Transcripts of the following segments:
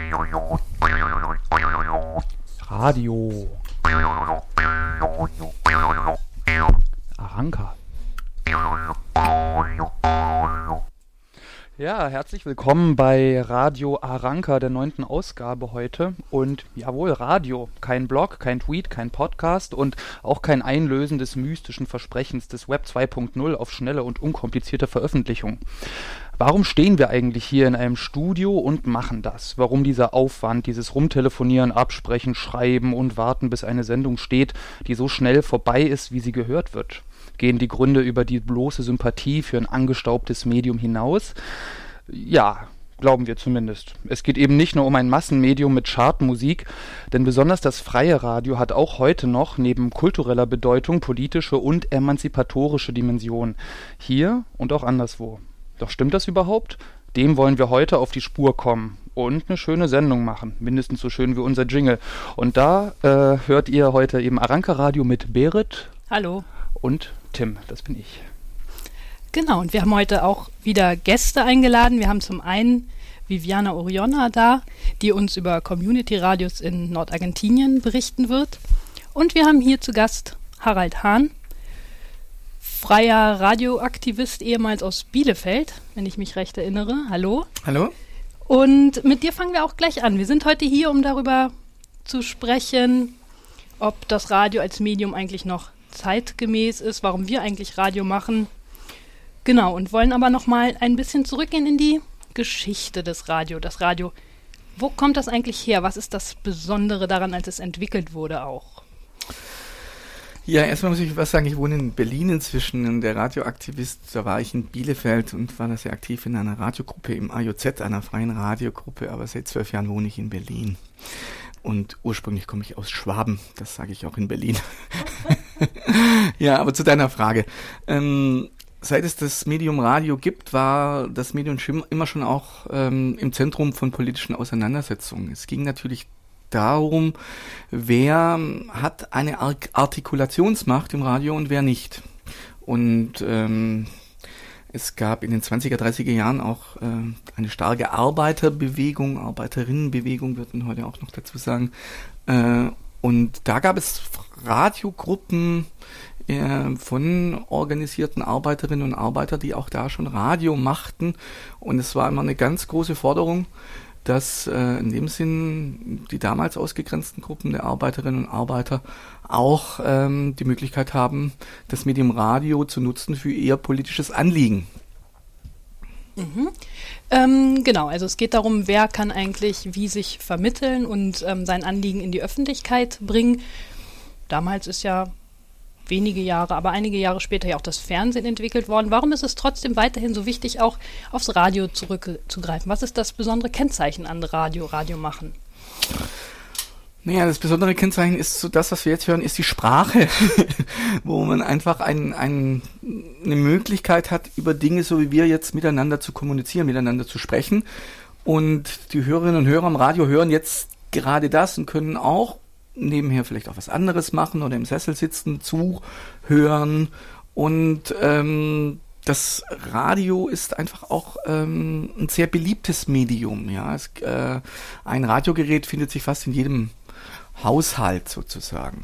Radio. Aranka. Ja, herzlich willkommen bei Radio Aranka, der 9. Ausgabe heute. Und jawohl, Radio. Kein Blog, kein Tweet, kein Podcast und auch kein Einlösen des mystischen Versprechens des Web 2.0 auf schnelle und unkomplizierte Veröffentlichung. Warum stehen wir eigentlich hier in einem Studio und machen das? Warum dieser Aufwand, dieses Rumtelefonieren, Absprechen, Schreiben und Warten, bis eine Sendung steht, die so schnell vorbei ist, wie sie gehört wird? Gehen die Gründe über die bloße Sympathie für ein angestaubtes Medium hinaus? Ja, glauben wir zumindest. Es geht eben nicht nur um ein Massenmedium mit Chartmusik, denn besonders das freie Radio hat auch heute noch neben kultureller Bedeutung politische und emanzipatorische Dimensionen. Hier und auch anderswo. Doch stimmt das überhaupt? Dem wollen wir heute auf die Spur kommen und eine schöne Sendung machen. Mindestens so schön wie unser Jingle. Und da hört ihr heute eben Aranka Radio mit Berit. Hallo. Und Tim, das bin ich. Genau, und wir haben heute auch wieder Gäste eingeladen. Wir haben zum einen Viviana Oriona da, die uns über Community-Radios in Nordargentinien berichten wird. Und wir haben hier zu Gast Harald Hahn, freier Radioaktivist, ehemals aus Bielefeld, wenn ich mich recht erinnere. Hallo. Hallo. Und mit dir fangen wir auch gleich an. Wir sind heute hier, um darüber zu sprechen, ob das Radio als Medium eigentlich noch zeitgemäß ist, warum wir eigentlich Radio machen. Genau, und wollen aber nochmal ein bisschen zurückgehen in die Geschichte des Radio. Das Radio, wo kommt das eigentlich her? Was ist das Besondere daran, als es entwickelt wurde auch? Ja, erstmal muss ich was sagen, ich wohne in Berlin inzwischen und der Radioaktivist, da war ich in Bielefeld und war da sehr aktiv in einer Radiogruppe im AJZ, einer freien Radiogruppe, aber seit 12 Jahren wohne ich in Berlin. Und ursprünglich komme ich aus Schwaben, das sage ich auch in Berlin. Ja, aber zu deiner Frage. Seit es das Medium Radio gibt, war das Medium immer schon auch im Zentrum von politischen Auseinandersetzungen. Es ging natürlich darum, wer hat eine Artikulationsmacht im Radio und wer nicht. Und es gab in den 20er, 30er Jahren auch eine starke Arbeiterbewegung, Arbeiterinnenbewegung wird man heute auch noch dazu sagen. Und da gab es Radiogruppen von organisierten Arbeiterinnen und Arbeitern, die auch da schon Radio machten. Und es war immer eine ganz große Forderung, dass in dem Sinn die damals ausgegrenzten Gruppen der Arbeiterinnen und Arbeiter auch die Möglichkeit haben, das Medium Radio zu nutzen für ihr politisches Anliegen. Genau, also es geht darum, wer kann eigentlich wie sich vermitteln und sein Anliegen in die Öffentlichkeit bringen. Damals ist ja wenige Jahre, aber einige Jahre später ja auch das Fernsehen entwickelt worden. Warum ist es trotzdem weiterhin so wichtig, auch aufs Radio zurückzugreifen? Was ist das besondere Kennzeichen an Radio machen? Naja, das besondere Kennzeichen ist so das, was wir jetzt hören, ist die Sprache, wo man einfach eine Möglichkeit hat, über Dinge, so wie wir jetzt miteinander zu kommunizieren, miteinander zu sprechen. Und die Hörerinnen und Hörer am Radio hören jetzt gerade das und können auch nebenher vielleicht auch was anderes machen oder im Sessel sitzen, zuhören. Und das Radio ist einfach auch ein sehr beliebtes Medium. Ja, ein Radiogerät findet sich fast in jedem Haushalt sozusagen.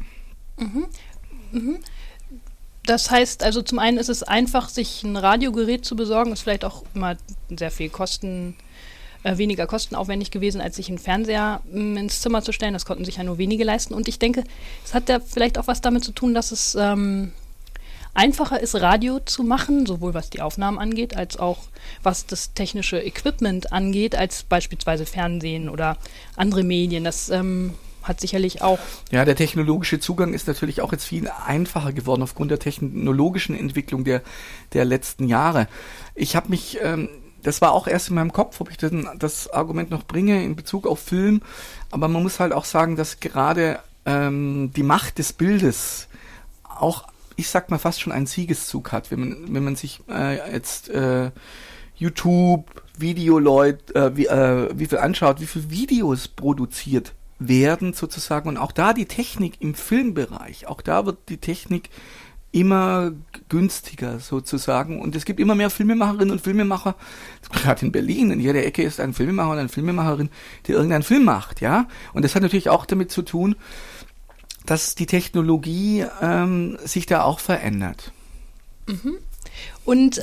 Das heißt, also zum einen ist es einfach, sich ein Radiogerät zu besorgen, ist vielleicht auch immer sehr viel weniger kostenaufwendig gewesen, als sich einen Fernseher ins Zimmer zu stellen. Das konnten sich ja nur wenige leisten. Und ich denke, es hat ja vielleicht auch was damit zu tun, dass es einfacher ist, Radio zu machen, sowohl was die Aufnahmen angeht, als auch was das technische Equipment angeht, als beispielsweise Fernsehen oder andere Medien. Das hat sicherlich auch... Ja, der technologische Zugang ist natürlich auch jetzt viel einfacher geworden aufgrund der technologischen Entwicklung der letzten Jahre. Ich habe mich... Das war auch erst in meinem Kopf, ob ich das Argument noch bringe in Bezug auf Film. Aber man muss halt auch sagen, dass gerade die Macht des Bildes auch, ich sag mal, fast schon einen Siegeszug hat. Wenn man sich jetzt YouTube, Videoleute, wie viel anschaut, wie viele Videos produziert werden sozusagen. Und auch da die Technik im Filmbereich, auch da wird die Technik immer günstiger sozusagen. Und es gibt immer mehr Filmemacherinnen und Filmemacher, gerade in Berlin, in jeder Ecke ist ein Filmemacher oder eine Filmemacherin, die irgendeinen Film macht, ja. Und das hat natürlich auch damit zu tun, dass die Technologie sich da auch verändert. Mhm. Und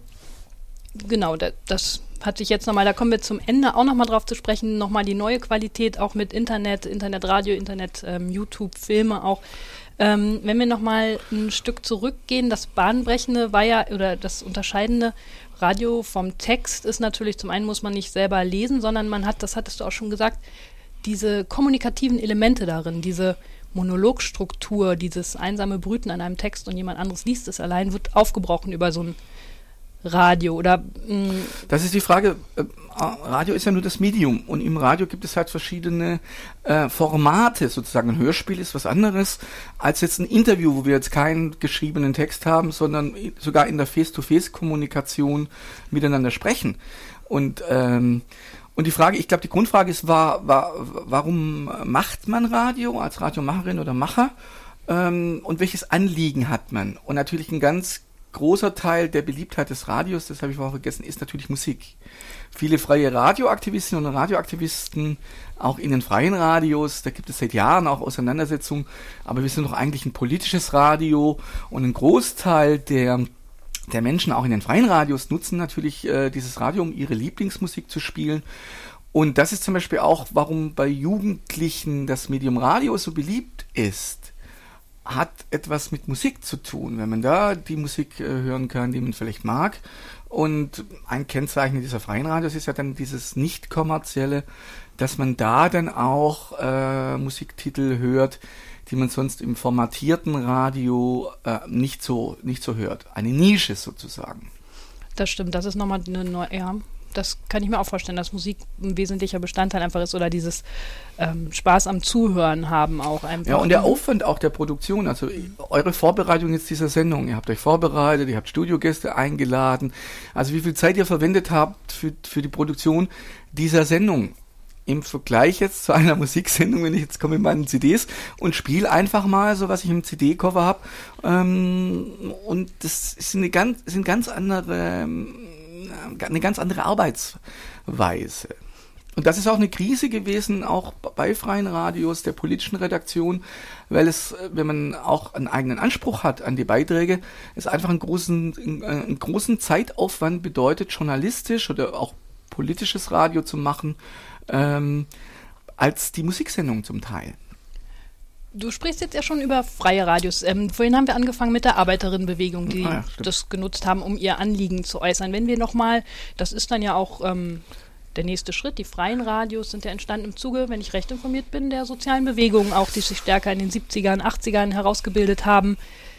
genau, das hat sich jetzt nochmal, da kommen wir zum Ende auch nochmal drauf zu sprechen, nochmal die neue Qualität auch mit Internetradio, YouTube, Filme auch. Wenn wir nochmal ein Stück zurückgehen, das Bahnbrechende war ja, oder das Unterscheidende, Radio vom Text ist natürlich, zum einen muss man nicht selber lesen, sondern man hat, das hattest du auch schon gesagt, diese kommunikativen Elemente darin, diese Monologstruktur, dieses einsame Brüten an einem Text und jemand anderes liest es allein, wird aufgebrochen über so ein Radio oder... Das ist die Frage, Radio ist ja nur das Medium und im Radio gibt es halt verschiedene Formate sozusagen. Ein Hörspiel ist was anderes als jetzt ein Interview, wo wir jetzt keinen geschriebenen Text haben, sondern sogar in der Face-to-Face-Kommunikation miteinander sprechen. Und die Frage, ich glaube, die Grundfrage ist, warum macht man Radio als Radiomacherin oder Macher und welches Anliegen hat man? Und natürlich ein ganz großer Teil der Beliebtheit des Radios, das habe ich vorher vergessen, ist natürlich Musik. Viele freie Radioaktivistinnen und Radioaktivisten, auch in den freien Radios, da gibt es seit Jahren auch Auseinandersetzungen, aber wir sind doch eigentlich ein politisches Radio und ein Großteil der Menschen auch in den freien Radios nutzen natürlich dieses Radio, um ihre Lieblingsmusik zu spielen. Und das ist zum Beispiel auch, warum bei Jugendlichen das Medium Radio so beliebt ist, hat etwas mit Musik zu tun, wenn man da die Musik hören kann, die man vielleicht mag. Und ein Kennzeichen dieser freien Radios ist ja dann dieses nicht-kommerzielle, dass man da dann auch Musiktitel hört, die man sonst im formatierten Radio nicht so hört. Eine Nische sozusagen. Das stimmt, das ist nochmal eine neue, ja, das kann ich mir auch vorstellen, dass Musik ein wesentlicher Bestandteil einfach ist oder dieses Spaß am Zuhören haben auch einfach. Ja, und der Aufwand auch der Produktion, also eure Vorbereitung jetzt dieser Sendung, ihr habt euch vorbereitet, ihr habt Studiogäste eingeladen, also wie viel Zeit ihr verwendet habt für die Produktion dieser Sendung. Im Vergleich jetzt zu einer Musiksendung, wenn ich jetzt komme mit meinen CDs und spiele einfach mal so, was ich im CD-Cover habe. Und das ist eine ganz andere Arbeitsweise. Und das ist auch eine Krise gewesen, auch bei freien Radios, der politischen Redaktion, weil es, wenn man auch einen eigenen Anspruch hat an die Beiträge, es einfach einen großen Zeitaufwand bedeutet, journalistisch oder auch politisches Radio zu machen, als die Musiksendung zum Teil. Du sprichst jetzt ja schon über freie Radios. Vorhin haben wir angefangen mit der Arbeiterinnenbewegung, die das genutzt haben, um ihr Anliegen zu äußern. Wenn wir nochmal, das ist dann ja auch der nächste Schritt, die freien Radios sind ja entstanden im Zuge, wenn ich recht informiert bin, der sozialen Bewegungen, auch die sich stärker in den 70ern, 80ern herausgebildet haben.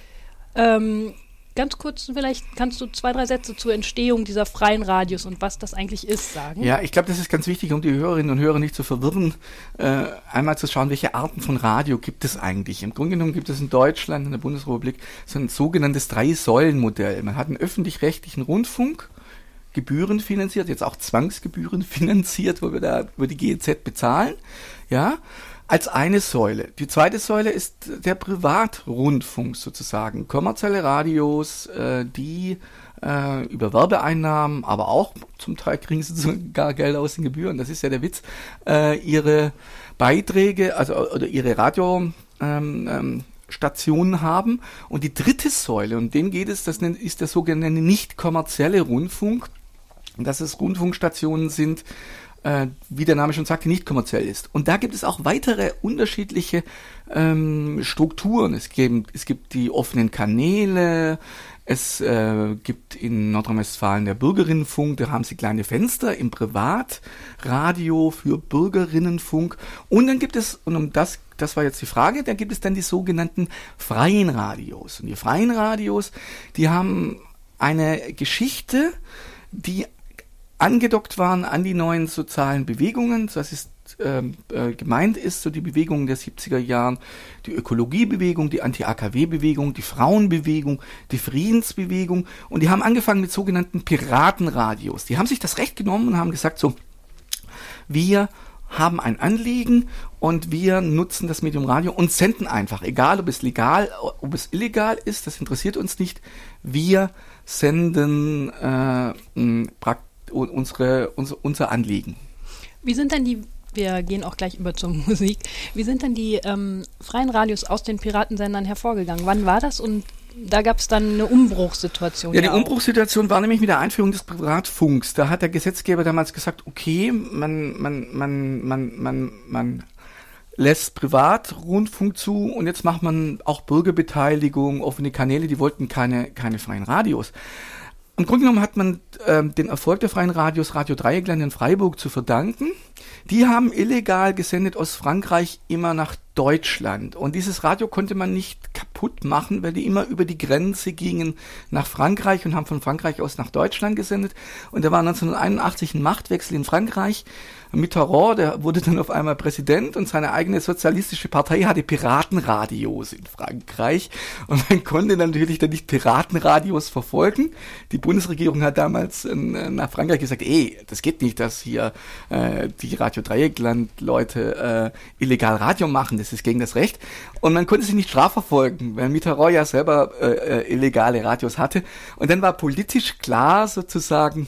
Ganz kurz, vielleicht kannst du 2, 3 Sätze zur Entstehung dieser freien Radios und was das eigentlich ist sagen. Ja, ich glaube, das ist ganz wichtig, um die Hörerinnen und Hörer nicht zu verwirren, einmal zu schauen, welche Arten von Radio gibt es eigentlich. Im Grunde genommen gibt es in Deutschland, in der Bundesrepublik, so ein sogenanntes 3-Säulen-Modell. Man hat einen öffentlich-rechtlichen Rundfunk, gebührenfinanziert, jetzt auch zwangsgebührenfinanziert, wo wir da über die GEZ bezahlen, ja, als eine Säule. Die zweite Säule ist der Privatrundfunk sozusagen. Kommerzielle Radios, die über Werbeeinnahmen, aber auch zum Teil kriegen sie sogar Geld aus den Gebühren, das ist ja der Witz, ihre Beiträge, oder ihre Radiostationen haben. Und die dritte Säule, um den geht es, das ist der sogenannte nicht kommerzielle Rundfunk. Dass es Rundfunkstationen sind, wie der Name schon sagt, die nicht kommerziell ist. Und da gibt es auch weitere unterschiedliche Strukturen. Es gibt die offenen Kanäle, es gibt in Nordrhein-Westfalen der Bürgerinnenfunk, da haben sie kleine Fenster im Privatradio für Bürgerinnenfunk. Und dann gibt es, und das war jetzt die Frage, da gibt es dann die sogenannten freien Radios. Und die freien Radios, die haben eine Geschichte, die angedockt waren an die neuen sozialen Bewegungen. Das ist gemeint ist so die Bewegung der 70er Jahren, die Ökologiebewegung, die Anti-AKW-Bewegung, die Frauenbewegung, die Friedensbewegung. Und die haben angefangen mit sogenannten Piratenradios. Die haben sich das Recht genommen und haben gesagt, so, wir haben ein Anliegen und wir nutzen das Medium Radio und senden einfach, egal ob es legal, ob es illegal ist, das interessiert uns nicht. Wir senden unser Anliegen. Wie sind denn wir gehen auch gleich über zur Musik, wie sind denn die freien Radios aus den Piratensendern hervorgegangen? Wann war das? Und da gab es dann eine Umbruchssituation. Ja, die Umbruchssituation war nämlich mit der Einführung des Privatfunks. Da hat der Gesetzgeber damals gesagt, okay, man lässt Privatrundfunk zu und jetzt macht man auch Bürgerbeteiligung, offene Kanäle, die wollten keine freien Radios. Im Grunde genommen hat man den Erfolg der freien Radios Radio Dreieckland in Freiburg zu verdanken. Die haben illegal gesendet aus Frankreich immer nach Deutschland. Und dieses Radio konnte man nicht kaputt machen, weil die immer über die Grenze gingen nach Frankreich und haben von Frankreich aus nach Deutschland gesendet. Und da war 1981 ein Machtwechsel in Frankreich. Mitterrand, der wurde dann auf einmal Präsident und seine eigene sozialistische Partei hatte Piratenradios in Frankreich. Und man konnte natürlich dann nicht Piratenradios verfolgen. Die Bundesregierung hat damals nach Frankreich gesagt, das geht nicht, dass hier die Radio Dreieckland-Leute illegal Radio machen, das ist gegen das Recht. Und man konnte sie nicht strafverfolgen, weil Mitterrand ja selber illegale Radios hatte. Und dann war politisch klar sozusagen,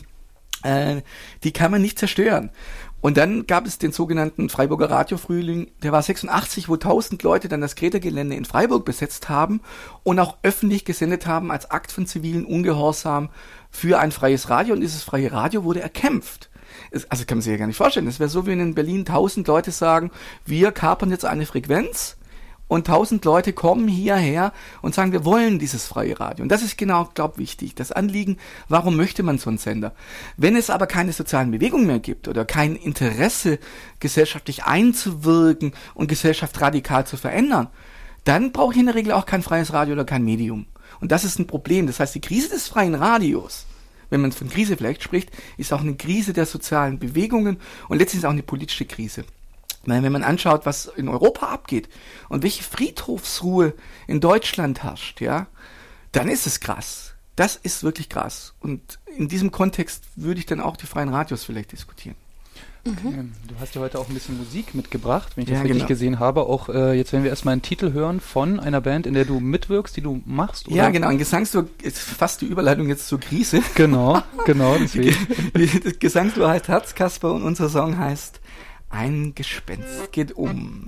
die kann man nicht zerstören. Und dann gab es den sogenannten Freiburger Radiofrühling, der war 86, wo 1000 Leute dann das Greta-Gelände in Freiburg besetzt haben und auch öffentlich gesendet haben als Akt von zivilen Ungehorsam für ein freies Radio. Und dieses freie Radio wurde erkämpft. Also kann man sich ja gar nicht vorstellen. Das wäre so, wie in Berlin 1000 Leute sagen, wir kapern jetzt eine Frequenz. Und 1000 Leute kommen hierher und sagen, wir wollen dieses freie Radio. Und das ist genau, glaube ich, wichtig. Das Anliegen, warum möchte man so einen Sender? Wenn es aber keine sozialen Bewegungen mehr gibt oder kein Interesse, gesellschaftlich einzuwirken und Gesellschaft radikal zu verändern, dann brauche ich in der Regel auch kein freies Radio oder kein Medium. Und das ist ein Problem. Das heißt, die Krise des freien Radios, wenn man von Krise vielleicht spricht, ist auch eine Krise der sozialen Bewegungen und letztlich ist auch eine politische Krise. Weil wenn man anschaut, was in Europa abgeht und welche Friedhofsruhe in Deutschland herrscht, ja, dann ist es krass. Das ist wirklich krass. Und in diesem Kontext würde ich dann auch die freien Radios vielleicht diskutieren. Okay. Du hast ja heute auch ein bisschen Musik mitgebracht, wenn ich das richtig gesehen habe. Auch jetzt werden wir erstmal einen Titel hören von einer Band, in der du mitwirkst, die du machst, oder? Ja, genau. Ein Gesangsduo ist fast die Überleitung jetzt zur Krise. Genau, deswegen. Das Gesangsduo heißt Herzkasper und unser Song heißt Ein Gespenst geht um.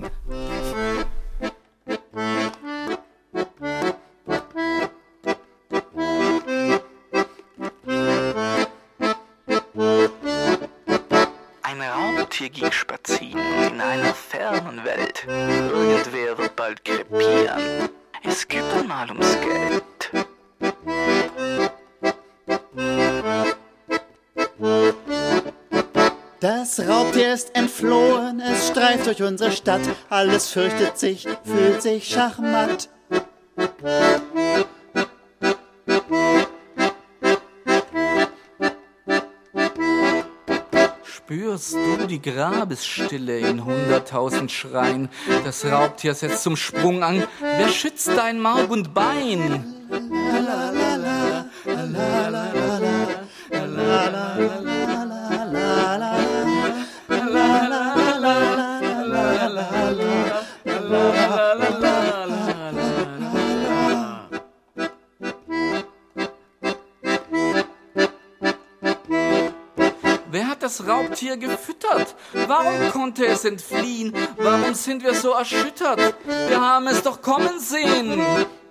Ein Raubtier ging spazieren in einer fernen Welt. Irgendwer wird bald krepieren. Es geht einmal ums Geld. Das Raubtier ist entflohen, es streift durch unsere Stadt. Alles fürchtet sich, fühlt sich schachmatt. Spürst du die Grabesstille in 100.000 Schreien? Das Raubtier setzt zum Sprung an. Wer schützt dein Mark und Bein? Wer hat das Raubtier gefüttert? Warum konnte es entfliehen? Warum sind wir so erschüttert? Wir haben es doch kommen sehen.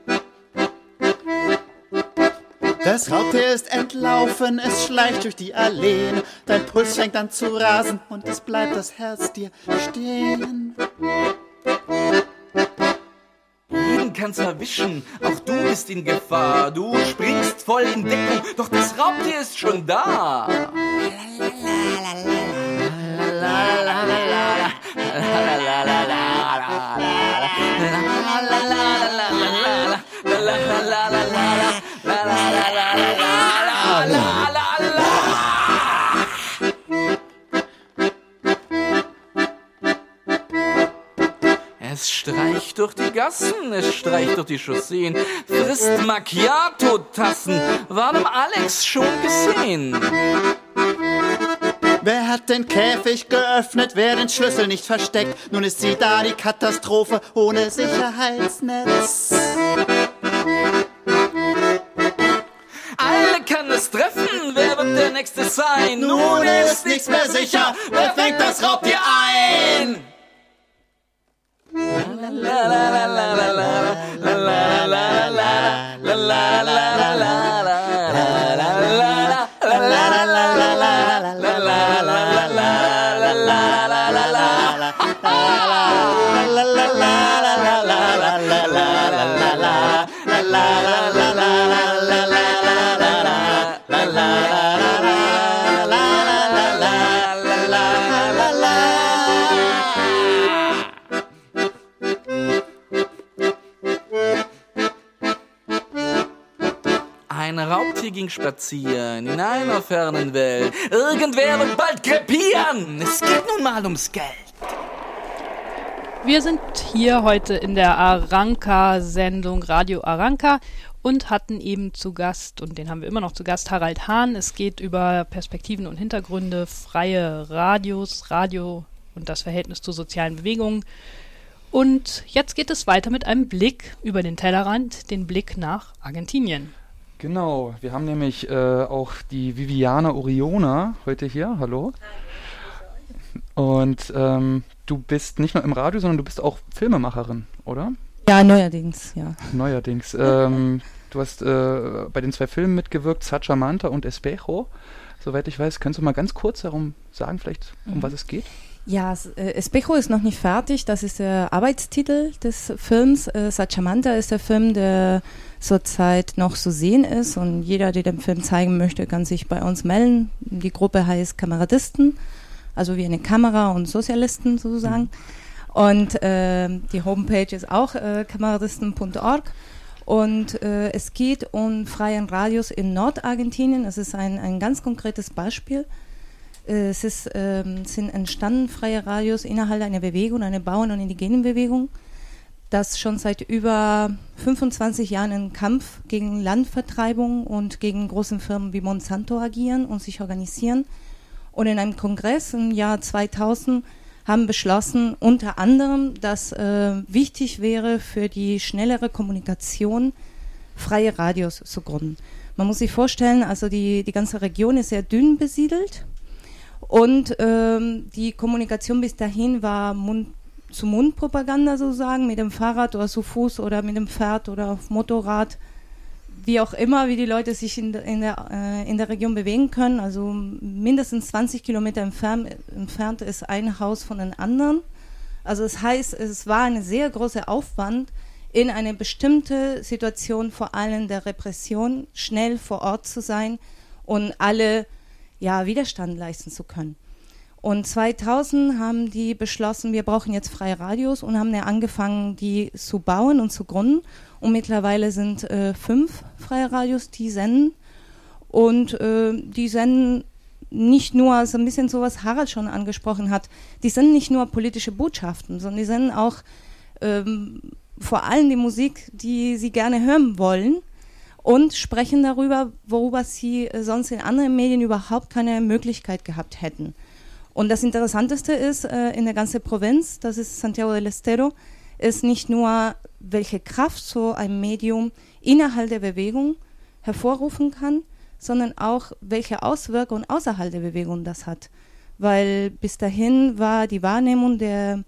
Das Raubtier ist entlaufen, es schleicht durch die Alleen. Dein Puls fängt an zu rasen und es bleibt das Herz dir stehen. Jeden kann's erwischen, auch du bist in Gefahr. Du springst voll in Deckung, doch das Raubtier ist schon da. Es streicht durch die Gassen, es streicht durch die Chausseen, frisst Macchiato-Tassen, war dem Alex schon gesehen. Wer hat den Käfig geöffnet, wer den Schlüssel nicht versteckt? Nun ist sie da, die Katastrophe ohne Sicherheitsnetz. Alle kann es treffen, wer wird der Nächste sein? Nun ist nichts mehr sicher, wer fängt das Raubtier ein? Ein Raubtier ging spazieren in einer fernen Welt. Irgendwer wird bald krepieren. Es geht nun mal ums Geld. Wir sind hier heute in der Aranka-Sendung Radio Aranka und hatten eben zu Gast, und den haben wir immer noch zu Gast, Harald Hahn. Es geht über Perspektiven und Hintergründe, freie Radios, Radio und das Verhältnis zu sozialen Bewegungen. Und jetzt geht es weiter mit einem Blick über den Tellerrand, den Blick nach Argentinien. Genau, wir haben nämlich auch die Viviana Oriona heute hier. Hallo. Und du bist nicht nur im Radio, sondern du bist auch Filmemacherin, oder? Ja, neuerdings, ja. Neuerdings. Du hast bei den 2 Filmen mitgewirkt, Sachamanta und Espejo. Soweit ich weiß, kannst du mal ganz kurz darum sagen, vielleicht, um was es geht? Ja, Espejo ist noch nicht fertig. Das ist der Arbeitstitel des Films. Sachamanta ist der Film, der zurzeit noch zu sehen ist. Und jeder, der den Film zeigen möchte, kann sich bei uns melden. Die Gruppe heißt Kameradisten, also wie eine Kamera und Sozialisten sozusagen. Und die Homepage ist auch kameradisten.org. Und es geht um freien Radios in Nordargentinien. Es ist ein ganz konkretes Beispiel. Es sind entstanden freie Radios innerhalb einer Bewegung, einer Bauern- und Indigenenbewegung, das schon seit über 25 Jahren im Kampf gegen Landvertreibung und gegen große Firmen wie Monsanto agieren und sich organisieren. Und in einem Kongress im Jahr 2000 haben beschlossen, unter anderem, dass wichtig wäre für die schnellere Kommunikation, freie Radios zu gründen. Man muss sich vorstellen, also die ganze Region ist sehr dünn besiedelt. Und die Kommunikation bis dahin war Mund-zu-Mund-Propaganda sozusagen, mit dem Fahrrad oder zu Fuß oder mit dem Pferd oder auf Motorrad, wie auch immer, wie die Leute sich in der Region bewegen können. Also mindestens 20 Kilometer entfernt ist ein Haus von einem anderen. Also das heißt, es war ein sehr großer Aufwand, in eine bestimmte Situation, vor allem der Repression, schnell vor Ort zu sein und alle Widerstand leisten zu können. Und 2000 haben die beschlossen, wir brauchen jetzt freie Radios und haben angefangen, die zu bauen und zu gründen. Und mittlerweile sind 5 freie Radios, die senden. Und die senden nicht nur, also ein bisschen so, was Harald schon angesprochen hat, die senden nicht nur politische Botschaften, sondern die senden auch vor allem die Musik, die sie gerne hören wollen. Und sprechen darüber, worüber sie sonst in anderen Medien überhaupt keine Möglichkeit gehabt hätten. Und das Interessanteste ist, in der ganzen Provinz, das ist Santiago del Estero, ist nicht nur, welche Kraft so ein Medium innerhalb der Bewegung hervorrufen kann, sondern auch, welche Auswirkungen außerhalb der Bewegung das hat. Weil bis dahin war die Wahrnehmung der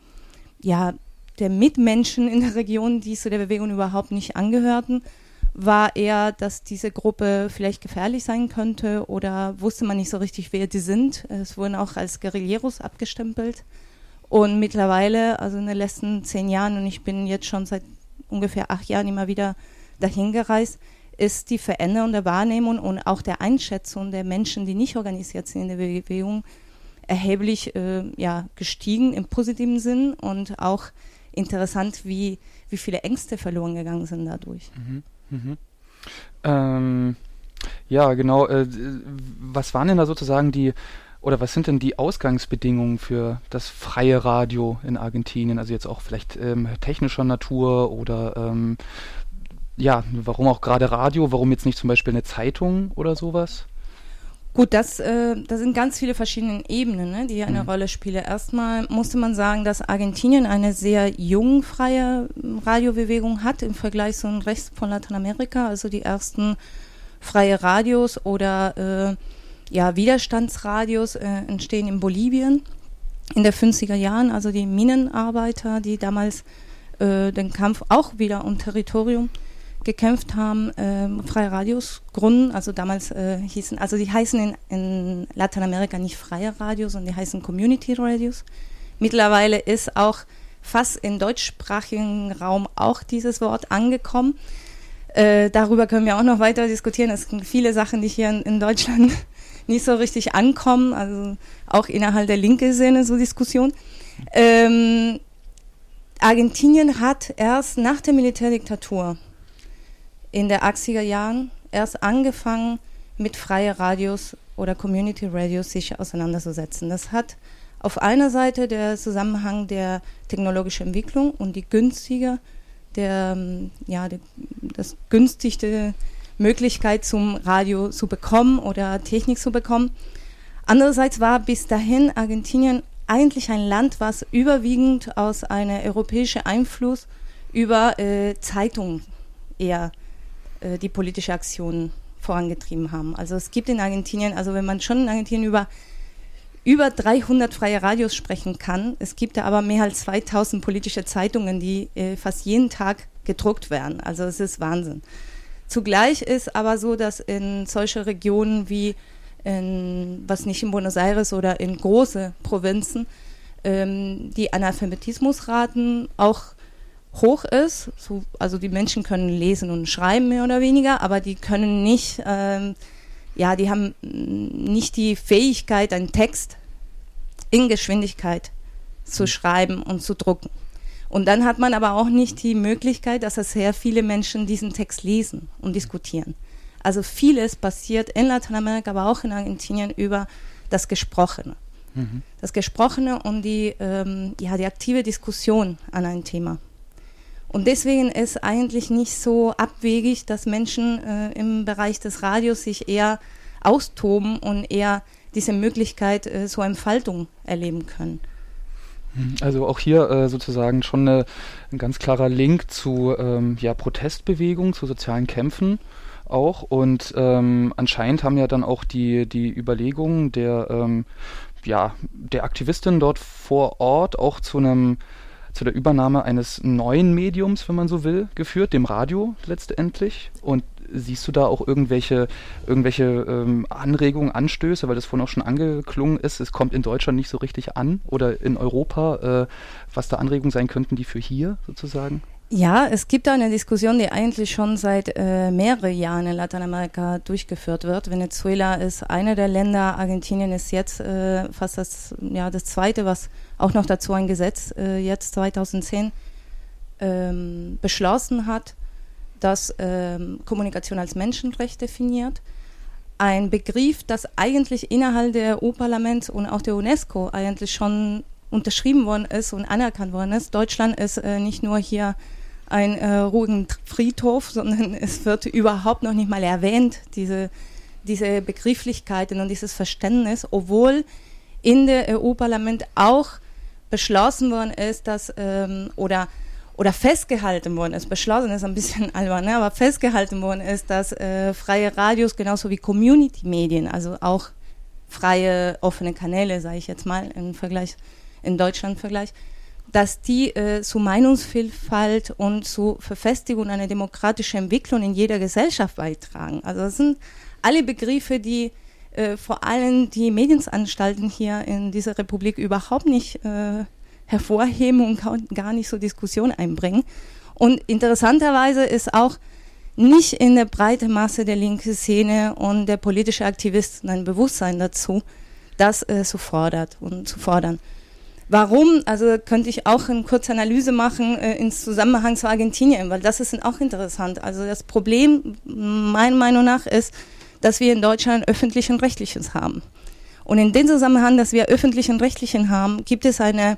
Mitmenschen in der Region, die zu der Bewegung überhaupt nicht angehörten, war eher, dass diese Gruppe vielleicht gefährlich sein könnte oder wusste man nicht so richtig, wer die sind. Es wurden auch als Guerilleros abgestempelt. Und mittlerweile, also in den letzten 10 Jahren, und ich bin jetzt schon seit ungefähr 8 Jahren immer wieder dahin gereist, ist die Veränderung der Wahrnehmung und auch der Einschätzung der Menschen, die nicht organisiert sind in der Bewegung, erheblich gestiegen im positiven Sinn und auch interessant, wie viele Ängste verloren gegangen sind dadurch. Ja, genau. Was waren denn da sozusagen oder was sind denn die Ausgangsbedingungen für das freie Radio in Argentinien? Also jetzt auch vielleicht technischer Natur oder warum auch gerade Radio? Warum jetzt nicht zum Beispiel eine Zeitung oder sowas? Gut, das sind ganz viele verschiedene Ebenen, ne, die hier eine Rolle spielen. Erstmal musste man sagen, dass Argentinien eine sehr jugendfreie Radiobewegung hat im Vergleich zum Rest von Lateinamerika. Also die ersten freie Radios oder Widerstandsradios entstehen in Bolivien in der 50er Jahren. Also die Minenarbeiter, die damals den Kampf auch wieder um Territorium gekämpft haben, freie Radios gründen, also damals die heißen in Lateinamerika nicht freie Radios, sondern die heißen Community Radios. Mittlerweile ist auch fast im deutschsprachigen Raum auch dieses Wort angekommen. Darüber können wir auch noch weiter diskutieren. Es sind viele Sachen, die hier in Deutschland nicht so richtig ankommen, also auch innerhalb der linken Szene so Diskussion. Argentinien hat erst nach der Militärdiktatur in der 80er Jahren erst angefangen, mit freien Radios oder Community Radios sich auseinanderzusetzen. Das hat auf einer Seite der Zusammenhang der technologischen Entwicklung und die das günstigste Möglichkeit zum Radio zu bekommen oder Technik zu bekommen. Andererseits war bis dahin Argentinien eigentlich ein Land, was überwiegend aus einem europäischen Einfluss über Zeitungen eher die politische Aktion vorangetrieben haben. Also es gibt in Argentinien, also wenn man schon in Argentinien über 300 freie Radios sprechen kann, es gibt da aber mehr als 2000 politische Zeitungen, die fast jeden Tag gedruckt werden. Also es ist Wahnsinn. Zugleich ist aber so, dass in solche Regionen wie was nicht in Buenos Aires oder in große Provinzen die Analphabetismusraten auch hoch ist, also die Menschen können lesen und schreiben mehr oder weniger, aber die können nicht, die haben nicht die Fähigkeit, einen Text in Geschwindigkeit zu schreiben und zu drucken. Und dann hat man aber auch nicht die Möglichkeit, dass sehr viele Menschen diesen Text lesen und diskutieren. Also vieles passiert in Lateinamerika, aber auch in Argentinien über das Gesprochene. Das Gesprochene und die aktive Diskussion an ein Thema. Und deswegen ist eigentlich nicht so abwegig, dass Menschen im Bereich des Radios sich eher austoben und eher diese Möglichkeit zur Entfaltung erleben können. Also auch hier sozusagen schon ein ganz klarer Link zu Protestbewegungen, zu sozialen Kämpfen auch. Und anscheinend haben ja dann auch die Überlegungen der Aktivistinnen dort vor Ort auch zu der Übernahme eines neuen Mediums, wenn man so will, geführt, dem Radio letztendlich. Und siehst du da auch irgendwelche Anregungen, Anstöße, weil das vorhin auch schon angeklungen ist, es kommt in Deutschland nicht so richtig an oder in Europa, was da Anregungen sein könnten, die für hier sozusagen? Ja, es gibt da eine Diskussion, die eigentlich schon seit mehreren Jahren in Lateinamerika durchgeführt wird. Venezuela ist eine der Länder, Argentinien ist jetzt fast das zweite, was auch noch dazu ein Gesetz jetzt 2010 beschlossen hat, das Kommunikation als Menschenrecht definiert. Ein Begriff, das eigentlich innerhalb der EU-Parlaments und auch der UNESCO eigentlich schon unterschrieben worden ist und anerkannt worden ist. Deutschland ist nicht nur hier ein ruhigen Friedhof, sondern es wird überhaupt noch nicht mal erwähnt, diese Begrifflichkeiten und dieses Verständnis, obwohl in der EU-Parlament auch beschlossen worden ist, dass oder festgehalten worden ist, beschlossen ist ein bisschen albern, ne? Aber festgehalten worden ist, dass freie Radios genauso wie Community-Medien, also auch freie offene Kanäle, sage ich jetzt mal in Deutschland-Vergleich, dass die zu Meinungsvielfalt und zu Verfestigung einer demokratischen Entwicklung in jeder Gesellschaft beitragen. Also das sind alle Begriffe, die vor allem die Medienanstalten hier in dieser Republik überhaupt nicht hervorheben und gar nicht so Diskussion einbringen. Und interessanterweise ist auch nicht in der breiten Masse der linken Szene und der politischen Aktivisten ein Bewusstsein dazu, das zu fordern. Warum? Also könnte ich auch eine kurze Analyse machen im Zusammenhang zu Argentinien, weil das ist auch interessant. Also das Problem, meiner Meinung nach, ist, dass wir in Deutschland öffentlichen und rechtliches haben. Und in dem Zusammenhang, dass wir öffentlichen und rechtlichen haben, gibt es eine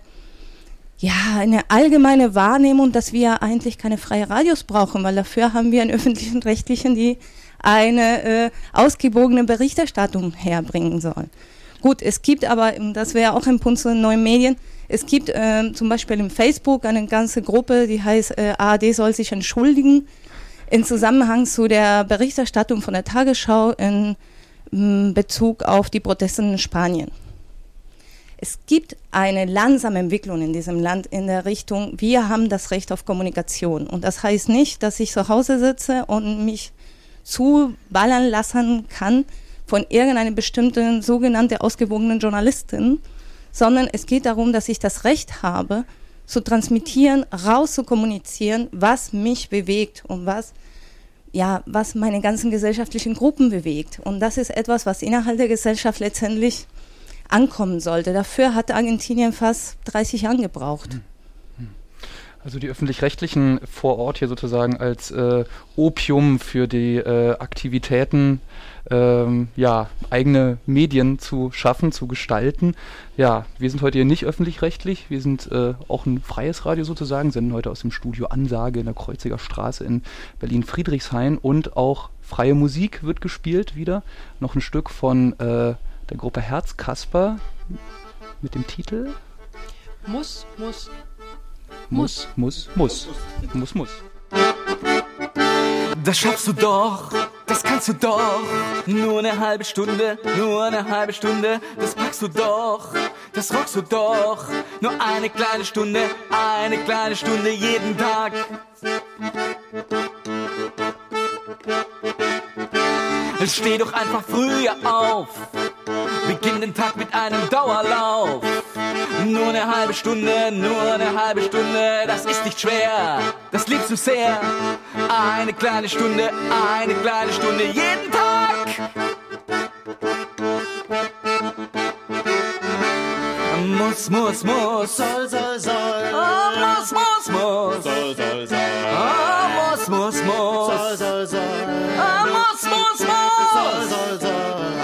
allgemeine Wahrnehmung, dass wir eigentlich keine freien Radios brauchen, weil dafür haben wir einen öffentlichen und rechtlichen, die eine ausgewogene Berichterstattung herbringen soll. Gut, es gibt aber, das wäre auch ein Punkt zu den neuen Medien, es gibt zum Beispiel im Facebook eine ganze Gruppe, die heißt ARD soll sich entschuldigen, in Zusammenhang zu der Berichterstattung von der Tagesschau in Bezug auf die Proteste in Spanien. Es gibt eine langsame Entwicklung in diesem Land in der Richtung, wir haben das Recht auf Kommunikation. Und das heißt nicht, dass ich zu Hause sitze und mich zuballern lassen kann von irgendeiner bestimmten sogenannten ausgewogenen Journalistin, sondern es geht darum, dass ich das Recht habe, zu transmittieren, raus zu kommunizieren, was mich bewegt und was meine ganzen gesellschaftlichen Gruppen bewegt. Und das ist etwas, was innerhalb der Gesellschaft letztendlich ankommen sollte. Dafür hat Argentinien fast 30 Jahre gebraucht. Also die Öffentlich-Rechtlichen vor Ort hier sozusagen als Opium für die Aktivitäten, eigene Medien zu schaffen, zu gestalten. Ja, wir sind heute hier nicht öffentlich-rechtlich, wir sind auch ein freies Radio sozusagen, senden heute aus dem Studio Ansage in der Kreuziger Straße in Berlin-Friedrichshain und auch freie Musik wird gespielt wieder. Noch ein Stück von der Gruppe Herzkasper mit dem Titel Muss. Das schaffst du doch, das kannst du doch. Nur eine halbe Stunde, das packst du doch, das rockst du doch. Nur eine kleine Stunde jeden Tag. Steh doch einfach früher auf, beginn den Tag mit einem Dauerlauf. Nur eine halbe Stunde, das ist nicht schwer, das liebst du sehr. Eine kleine Stunde jeden Tag. Muss. Soll. Oh, muss. Soll. Oh, muss. Soll. Oh, muss. Soll.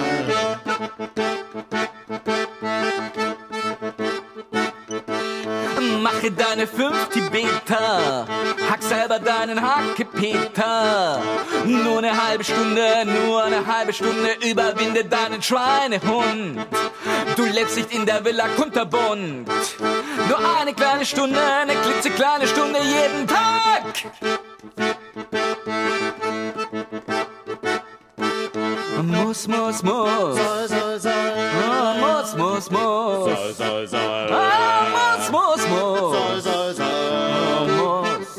Mache deine 5 Tibeter, hack selber deinen Hackepeter. Nur eine halbe Stunde, überwinde deinen Schweinehund. Du lebst nicht in der Villa Kunterbund. Nur eine kleine Stunde, eine klitzekleine Stunde jeden Tag. Muss. Soll. Oh, muss. Soll. Oh, muss. Soll. Oh, muss.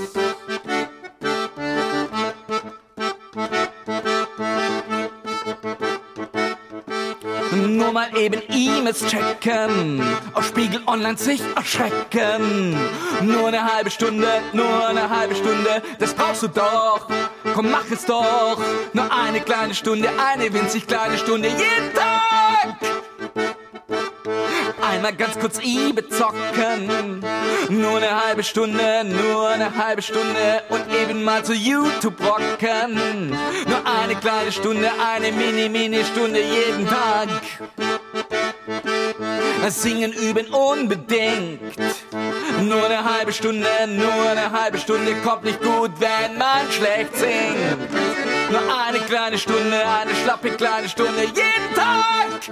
Nur mal eben E-Mails checken, auf Spiegel Online sich erschrecken. Nur eine halbe Stunde, das brauchst du doch. Komm, mach es doch. Nur eine kleine Stunde, eine winzig kleine Stunde jeden Tag. Einmal ganz kurz zocken. Nur eine halbe Stunde und eben mal zu YouTube rocken. Nur eine kleine Stunde, eine Mini-Stunde jeden Tag. Singen üben unbedingt. Nur eine halbe Stunde, kommt nicht gut, wenn man schlecht singt. Nur eine kleine Stunde, eine schlappe kleine Stunde jeden Tag.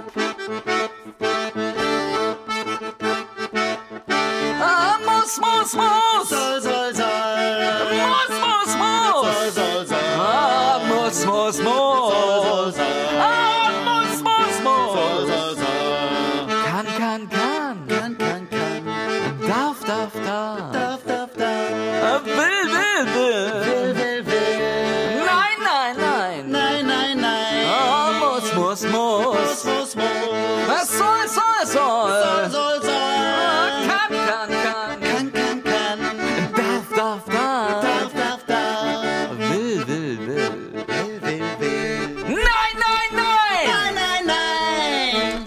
Muss. Soll. Muss. Ah, muss. Ah, muss. Kann. Darf. Will. Nein. Ah, muss. Soll. Kann. Darf. Will. Nein.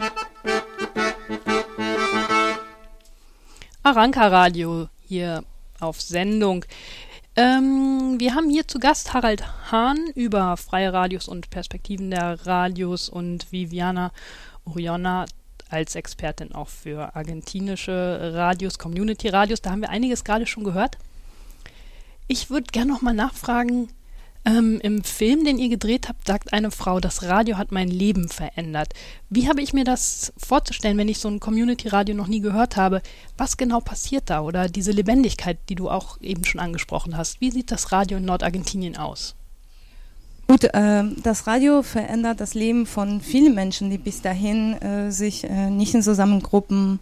Aranka Radio hier auf Sendung. Wir haben hier zu Gast Harald Hahn über freie Radios und Perspektiven der Radios und Viviana Oriona als Expertin auch für argentinische Radios, Community-Radios. Da haben wir einiges gerade schon gehört. Ich würde gerne noch mal nachfragen, Im Film, den ihr gedreht habt, sagt eine Frau, das Radio hat mein Leben verändert. Wie habe ich mir das vorzustellen, wenn ich so ein Community-Radio noch nie gehört habe? Was genau passiert da? Oder diese Lebendigkeit, die du auch eben schon angesprochen hast. Wie sieht das Radio in Nordargentinien aus? Gut, das Radio verändert das Leben von vielen Menschen, die bis dahin sich nicht in Zusammengruppen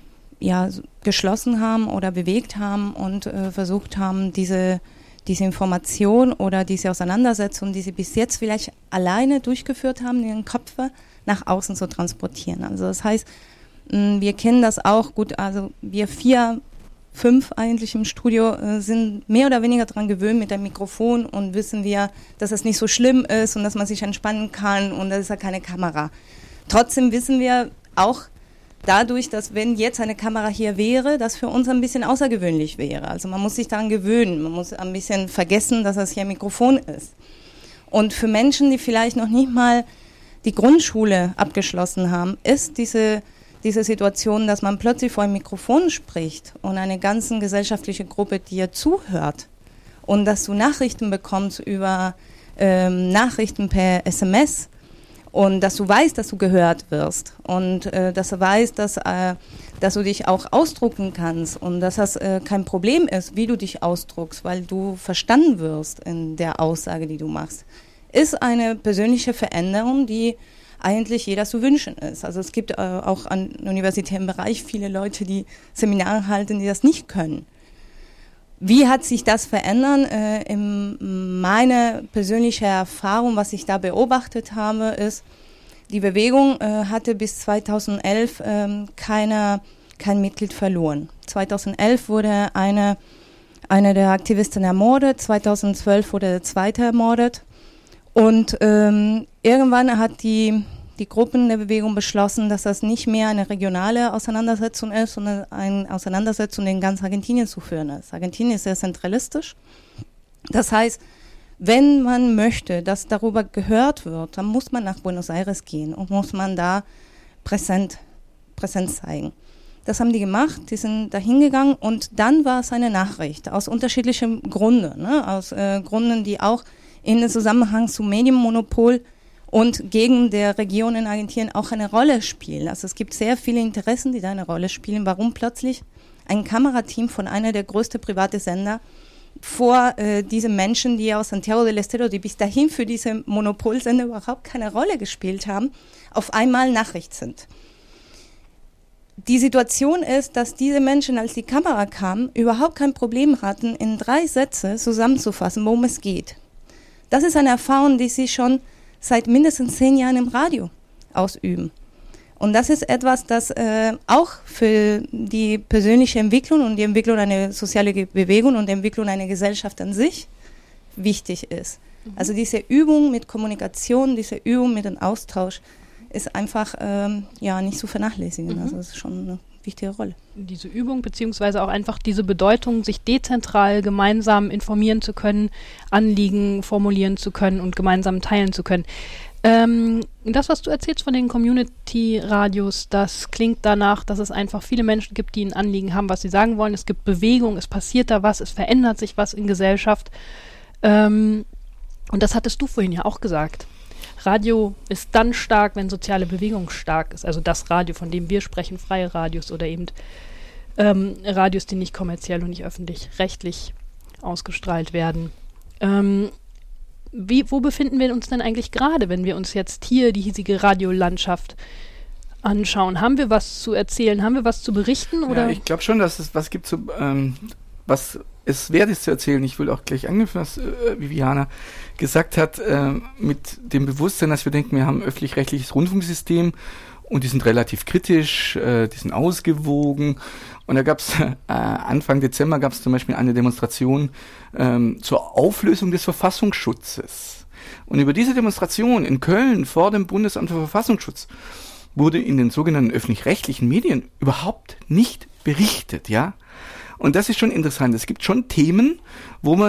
geschlossen haben oder bewegt haben und versucht haben, diese Information oder diese Auseinandersetzung, die sie bis jetzt vielleicht alleine durchgeführt haben, in ihren Köpfen nach außen zu transportieren. Also das heißt, wir kennen das auch gut, also wir 4, 5 eigentlich im Studio sind mehr oder weniger daran gewöhnt mit dem Mikrofon und wissen wir, dass es nicht so schlimm ist und dass man sich entspannen kann und da ist ja keine Kamera. Trotzdem wissen wir auch dadurch, dass wenn jetzt eine Kamera hier wäre, das für uns ein bisschen außergewöhnlich wäre. Also man muss sich daran gewöhnen, man muss ein bisschen vergessen, dass das hier ein Mikrofon ist. Und für Menschen, die vielleicht noch nicht mal die Grundschule abgeschlossen haben, ist diese Situation, dass man plötzlich vor einem Mikrofon spricht und eine ganze gesellschaftliche Gruppe dir zuhört und dass du Nachrichten bekommst über Nachrichten per SMS und dass du weißt, dass du gehört wirst und dass du weißt, dass du dich auch ausdrucken kannst und dass das kein Problem ist, wie du dich ausdruckst, weil du verstanden wirst in der Aussage, die du machst, ist eine persönliche Veränderung, die eigentlich jeder zu wünschen ist. Also es gibt auch an universitären Bereich viele Leute, die Seminare halten, die das nicht können. Wie hat sich das verändert? Meine persönliche Erfahrung, was ich da beobachtet habe, ist, die Bewegung hatte bis 2011 kein Mitglied verloren. 2011 wurde eine der Aktivisten ermordet, 2012 wurde der zweite ermordet und irgendwann hat die Gruppen der Bewegung beschlossen, dass das nicht mehr eine regionale Auseinandersetzung ist, sondern eine Auseinandersetzung, die in ganz Argentinien zu führen ist. Argentinien ist sehr zentralistisch. Das heißt, wenn man möchte, dass darüber gehört wird, dann muss man nach Buenos Aires gehen und muss man da Präsenz zeigen. Das haben die gemacht, die sind da hingegangen und dann war es eine Nachricht aus unterschiedlichen Gründen, aus Gründen, die auch in den Zusammenhang zum Medienmonopol und gegen der Region in Argentinien auch eine Rolle spielen. Also es gibt sehr viele Interessen, die da eine Rolle spielen. Warum plötzlich ein Kamerateam von einer der größten privaten Sender vor diese Menschen, die aus Santiago del Estero, die bis dahin für diese Monopolsender überhaupt keine Rolle gespielt haben, auf einmal Nachricht sind. Die Situation ist, dass diese Menschen, als die Kamera kam, überhaupt kein Problem hatten, in 3 Sätze zusammenzufassen, worum es geht. Das ist eine Erfahrung, die sie schon seit mindestens 10 Jahren im Radio ausüben. Und das ist etwas, das auch für die persönliche Entwicklung und die Entwicklung einer sozialen Bewegung und die Entwicklung einer Gesellschaft an sich wichtig ist. Also diese Übung mit Kommunikation, diese Übung mit dem Austausch ist einfach nicht zu vernachlässigen. Also das ist schon eine wichtige Rolle. Diese Übung beziehungsweise auch einfach diese Bedeutung, sich dezentral gemeinsam informieren zu können, Anliegen formulieren zu können und gemeinsam teilen zu können. Das, was du erzählst von den Community-Radios, das klingt danach, dass es einfach viele Menschen gibt, die ein Anliegen haben, was sie sagen wollen. Es gibt Bewegung, es passiert da was, es verändert sich was in Gesellschaft. Und das hattest du vorhin ja auch gesagt. Radio ist dann stark, wenn soziale Bewegung stark ist. Also das Radio, von dem wir sprechen, freie Radios oder eben Radios, die nicht kommerziell und nicht öffentlich-rechtlich ausgestrahlt werden. Wo befinden wir uns denn eigentlich gerade, wenn wir uns jetzt hier die hiesige Radiolandschaft anschauen? Haben wir was zu erzählen? Haben wir was zu berichten? Oder? Ja, ich glaube schon, dass es was gibt, was es wert ist zu erzählen. Ich will auch gleich anknüpfen, was Viviana gesagt hat, mit dem Bewusstsein, dass wir denken, wir haben ein öffentlich-rechtliches Rundfunksystem und die sind relativ kritisch, die sind ausgewogen. Und da gab es Anfang Dezember gab es zum Beispiel eine Demonstration zur Auflösung des Verfassungsschutzes. Und über diese Demonstration in Köln vor dem Bundesamt für Verfassungsschutz wurde in den sogenannten öffentlich-rechtlichen Medien überhaupt nicht berichtet, ja. Und das ist schon interessant. Es gibt schon Themen, wo man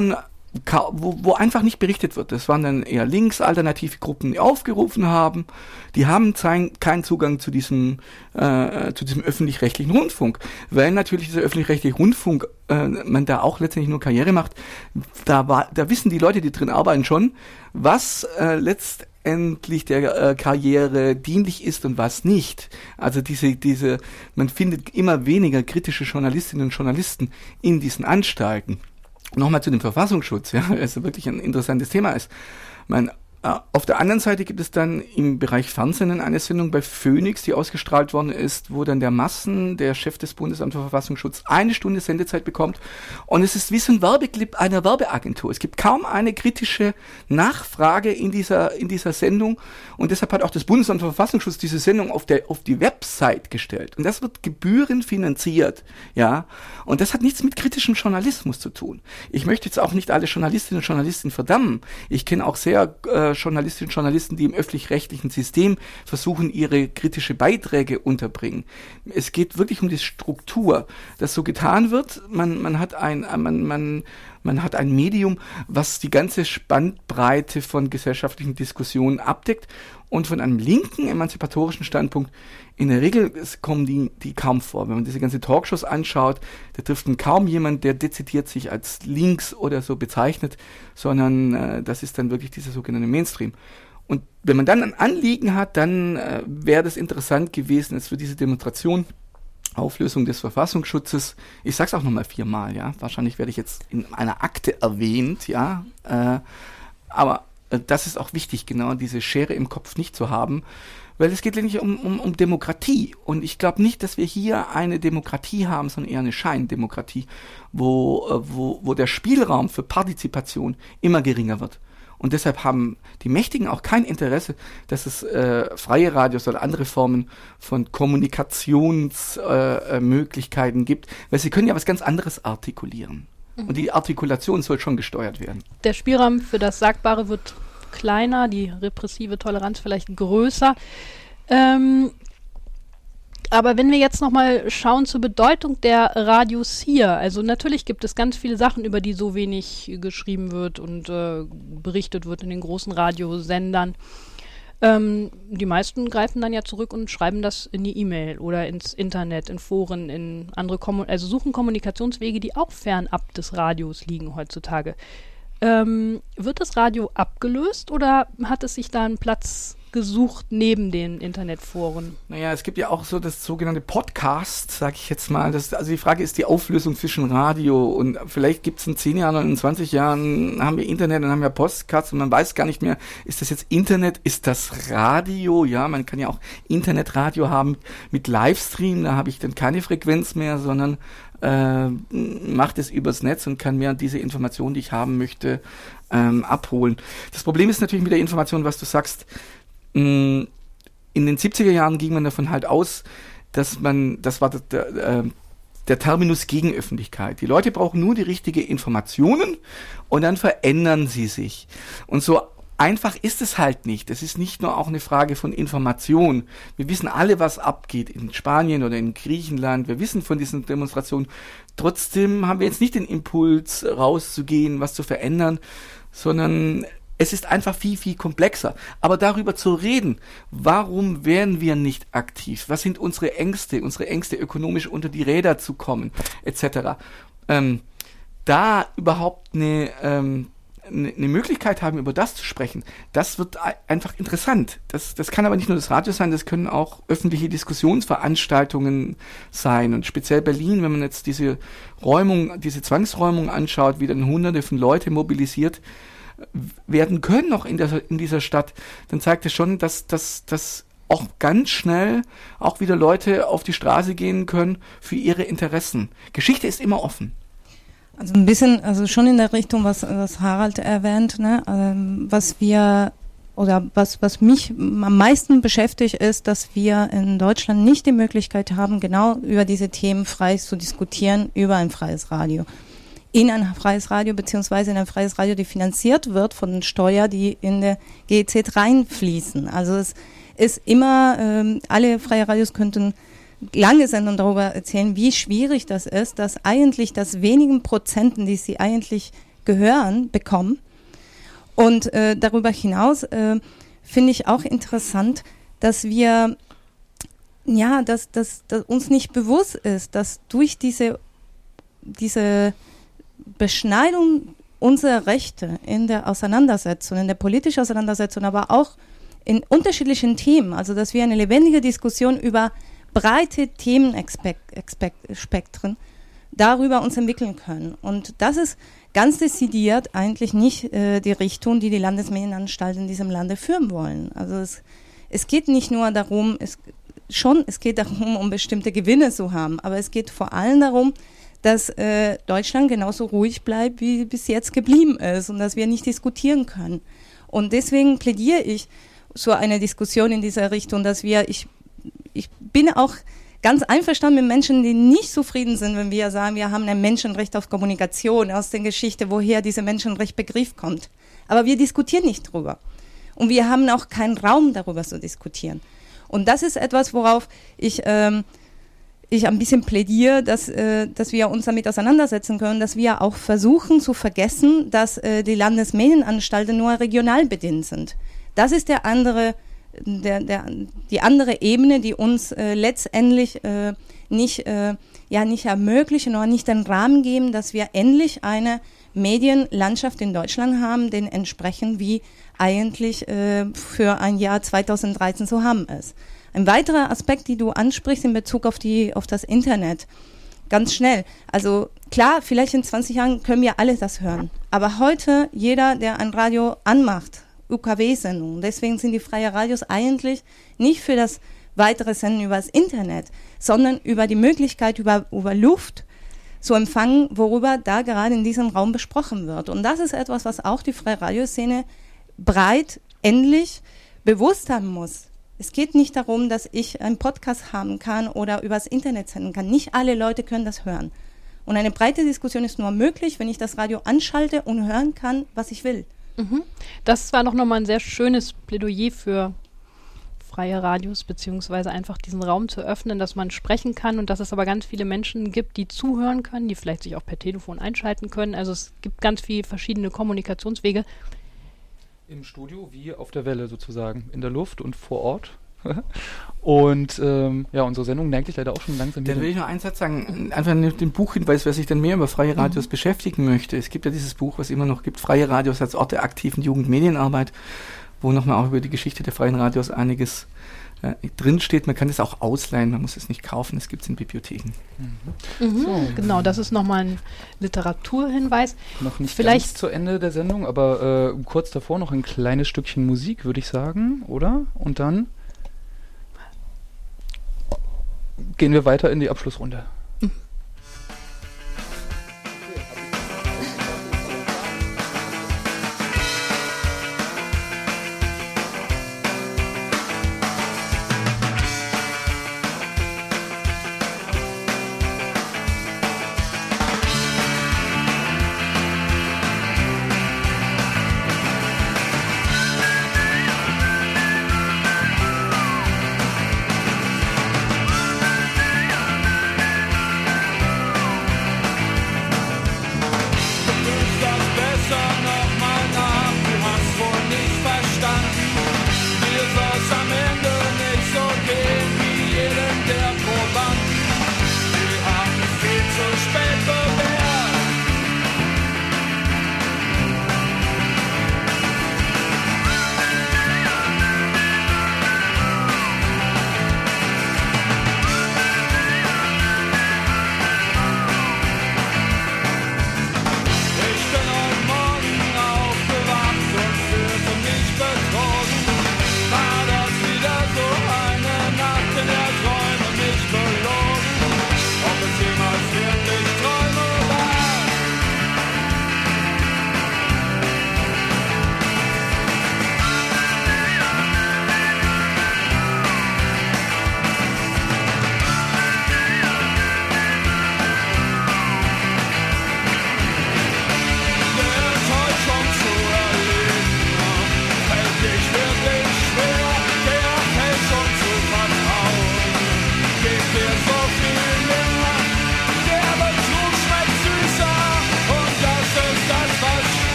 wo einfach nicht berichtet wird. Das waren dann eher linksalternative Gruppen, die aufgerufen haben. Die haben keinen Zugang zu diesem öffentlich-rechtlichen Rundfunk, weil natürlich dieser öffentlich-rechtliche Rundfunk man da auch letztendlich nur Karriere macht. Da wissen die Leute, die drin arbeiten, schon, was letztendlich der Karriere dienlich ist und was nicht. Also man findet immer weniger kritische Journalistinnen und Journalisten in diesen Anstalten. Nochmal zu dem Verfassungsschutz, ja, das wirklich ein interessantes Thema ist. Auf der anderen Seite gibt es dann im Bereich Fernsehen eine Sendung bei Phoenix, die ausgestrahlt worden ist, wo dann der Chef des Bundesamts für Verfassungsschutz, 1 Stunde Sendezeit bekommt. Und es ist wie so ein Werbeclip einer Werbeagentur. Es gibt kaum eine kritische Nachfrage in dieser Sendung. Und deshalb hat auch das Bundesamt für Verfassungsschutz diese Sendung auf die Website gestellt. Und das wird gebührenfinanziert, ja. Und das hat nichts mit kritischem Journalismus zu tun. Ich möchte jetzt auch nicht alle Journalistinnen und Journalisten verdammen. Ich kenne auch sehr Journalistinnen und Journalisten, die im öffentlich-rechtlichen System versuchen, ihre kritische Beiträge unterbringen. Es geht wirklich um die Struktur, dass so getan wird. Man hat ein Medium, was die ganze Spannbreite von gesellschaftlichen Diskussionen abdeckt, und von einem linken emanzipatorischen Standpunkt in der Regel kommen die kaum vor. Wenn man diese ganze Talkshows anschaut, da trifft man kaum jemand, der dezidiert sich als links oder so bezeichnet, sondern das ist dann wirklich dieser sogenannte Mainstream. Und wenn man dann ein Anliegen hat, dann wäre das interessant gewesen, jetzt für diese Demonstration, Auflösung des Verfassungsschutzes, ich sag's auch nochmal 4-mal, ja, wahrscheinlich werde ich jetzt in einer Akte erwähnt, ja, aber das ist auch wichtig, genau diese Schere im Kopf nicht zu haben, weil es geht letztlich um Demokratie, und ich glaube nicht, dass wir hier eine Demokratie haben, sondern eher eine Scheindemokratie, wo der Spielraum für Partizipation immer geringer wird. Und deshalb haben die Mächtigen auch kein Interesse, dass es freie Radios oder andere Formen von Kommunikationsmöglichkeiten gibt, weil sie können ja was ganz anderes artikulieren. Und die Artikulation soll schon gesteuert werden. Der Spielraum für das Sagbare wird kleiner, die repressive Toleranz vielleicht größer. Aber wenn wir jetzt nochmal schauen zur Bedeutung der Radios hier, also natürlich gibt es ganz viele Sachen, über die so wenig geschrieben wird und berichtet wird in den großen Radiosendern. Die meisten greifen dann ja zurück und schreiben das in die E-Mail oder ins Internet, in Foren, in andere suchen Kommunikationswege, die auch fernab des Radios liegen heutzutage. Wird das Radio abgelöst oder hat es sich da einen Platz gesucht neben den Internetforen? Naja, es gibt ja auch so das sogenannte Podcast, sag ich jetzt mal. Also die Frage ist die Auflösung zwischen Radio, und vielleicht gibt es in 10 Jahren oder in 20 Jahren haben wir Internet und haben wir Podcasts und man weiß gar nicht mehr, ist das jetzt Internet, ist das Radio? Ja, man kann ja auch Internetradio haben mit Livestream, da habe ich dann keine Frequenz mehr, sondern macht es übers Netz und kann mir diese Information, die ich haben möchte, abholen. Das Problem ist natürlich mit der Information, was du sagst. In den 70er Jahren ging man davon halt aus, das war der Terminus Gegenöffentlichkeit. Die Leute brauchen nur die richtigen Informationen und dann verändern sie sich. Und so einfach ist es halt nicht. Es ist nicht nur auch eine Frage von Information. Wir wissen alle, was abgeht in Spanien oder in Griechenland. Wir wissen von diesen Demonstrationen. Trotzdem haben wir jetzt nicht den Impuls, rauszugehen, was zu verändern, sondern es ist einfach viel, viel komplexer. Aber darüber zu reden, warum werden wir nicht aktiv? Was sind unsere Ängste ökonomisch unter die Räder zu kommen, etc. Da überhaupt eine Möglichkeit haben, über das zu sprechen, das wird einfach interessant. Das kann aber nicht nur das Radio sein, das können auch öffentliche Diskussionsveranstaltungen sein. Und speziell Berlin, wenn man jetzt diese Zwangsräumung anschaut, wie dann Hunderte von Leuten mobilisiert werden können noch in dieser Stadt, dann zeigt es schon, dass auch ganz schnell auch wieder Leute auf die Straße gehen können für ihre Interessen. Geschichte ist immer offen. Also ein bisschen, also schon in der Richtung, was Harald erwähnt, ne? Was mich am meisten beschäftigt, ist, dass wir in Deutschland nicht die Möglichkeit haben, genau über diese Themen frei zu diskutieren über ein freies Radio. In ein freies Radio, beziehungsweise in ein freies Radio, die finanziert wird von Steuer, die in der GEZ reinfließen. Also es ist immer, alle freie Radios könnten lange Sendungen darüber erzählen, wie schwierig das ist, dass eigentlich das wenigen Prozenten, die sie eigentlich Gehör bekommen. Und darüber hinaus finde ich auch interessant, dass wir, dass uns nicht bewusst ist, dass durch diese Beschneidung unserer Rechte in der Auseinandersetzung, in der politischen Auseinandersetzung, aber auch in unterschiedlichen Themen, also dass wir eine lebendige Diskussion über breite Themenspektren darüber uns entwickeln können. Und das ist ganz dezidiert eigentlich nicht die Richtung, die die Landesmedienanstalten in diesem Lande führen wollen. Also es geht nicht nur darum, es geht darum, um bestimmte Gewinne zu haben, aber es geht vor allem darum, dass Deutschland genauso ruhig bleibt, wie bis jetzt geblieben ist und dass wir nicht diskutieren können. Und deswegen plädiere ich so eine Diskussion in dieser Richtung, dass ich bin auch ganz einverstanden mit Menschen, die nicht zufrieden sind, wenn wir sagen, wir haben ein Menschenrecht auf Kommunikation aus der Geschichte, woher dieser Menschenrechtsbegriff kommt. Aber wir diskutieren nicht drüber. Und wir haben auch keinen Raum, darüber zu diskutieren. Und das ist etwas, worauf ich ein bisschen plädiere, dass wir uns damit auseinandersetzen können, dass wir auch versuchen zu vergessen, dass die Landesmedienanstalten nur regional bedient sind. Das ist die andere Ebene, die uns letztendlich nicht ermöglichen oder nicht den Rahmen geben, dass wir endlich eine Medienlandschaft in Deutschland haben, den entsprechend wie eigentlich für ein Jahr 2013 zu haben ist. Ein weiterer Aspekt, den du ansprichst in Bezug auf das Internet, ganz schnell. Also klar, vielleicht in 20 Jahren können wir alle das hören. Aber heute, jeder, der ein Radio anmacht, UKW-Sendungen, deswegen sind die freien Radios eigentlich nicht für das weitere Senden über das Internet, sondern über die Möglichkeit, über Luft zu empfangen, worüber da gerade in diesem Raum besprochen wird. Und das ist etwas, was auch die freie Radioszene breit endlich bewusst haben muss. Es geht nicht darum, dass ich einen Podcast haben kann oder übers Internet senden kann. Nicht alle Leute können das hören. Und eine breite Diskussion ist nur möglich, wenn ich das Radio anschalte und hören kann, was ich will. Das war doch nochmal ein sehr schönes Plädoyer für freie Radios, beziehungsweise einfach diesen Raum zu öffnen, dass man sprechen kann und dass es aber ganz viele Menschen gibt, die zuhören können, die vielleicht sich auch per Telefon einschalten können. Also es gibt ganz viele verschiedene Kommunikationswege. Im Studio wie auf der Welle sozusagen, in der Luft und vor Ort. Und unsere Sendung neigt sich leider auch schon langsam wieder. Dann will ich noch einen Satz sagen, einfach den Buchhinweis, wer sich dann mehr über freie Radios beschäftigen möchte. Es gibt ja dieses Buch, was immer noch gibt, Freie Radios als Ort der aktiven Jugendmedienarbeit, wo nochmal auch über die Geschichte der freien Radios einiges drinsteht. Man kann es auch ausleihen, man muss es nicht kaufen, es gibt es in Bibliotheken. So. Genau, das ist nochmal ein Literaturhinweis. Noch nicht vielleicht ganz zu Ende der Sendung, aber kurz davor noch ein kleines Stückchen Musik, würde ich sagen, oder? Und dann gehen wir weiter in die Abschlussrunde.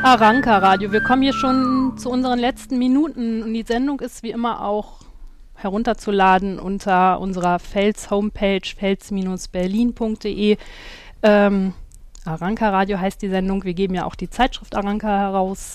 Aranka Radio. Wir kommen hier schon zu unseren letzten Minuten und die Sendung ist wie immer auch herunterzuladen unter unserer Fels-Homepage fels-berlin.de. Aranka Radio heißt die Sendung. Wir geben ja auch die Zeitschrift Aranka heraus